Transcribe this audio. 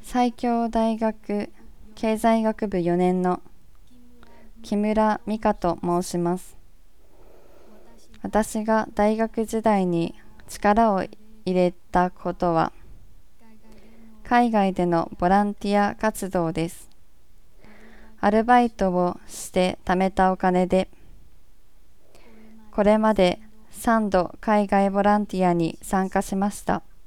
西京大学経済学部4年の木村美香と申します。私が大学時代に力を入れたことは、海外でのボランティア活動です。アルバイトをして貯めたお金で、これまで3度海外ボランティアに参加しました。